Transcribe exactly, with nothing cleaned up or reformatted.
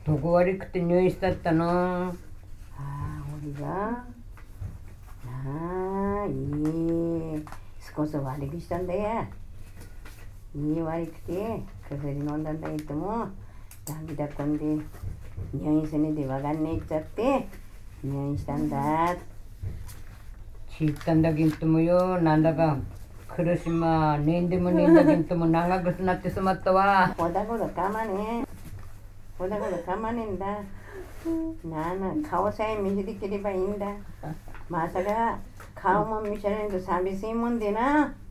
どこ悪くて入院したったの。ああ、俺がああ、いい少し悪くしたんだよ。いい悪くて薬飲んだんだけどもダメだったんで入院せねでわかんねえっちゃって入院したんだ。ちったんだけどもよ、なんだか苦しまねんでもねえんだけども長くなってしまったわ。ほだごろかまねえほだごろかまねえんだ。なあな顔さえ見せてければいいんだ。まさか顔も見せないと寂しいもんでな。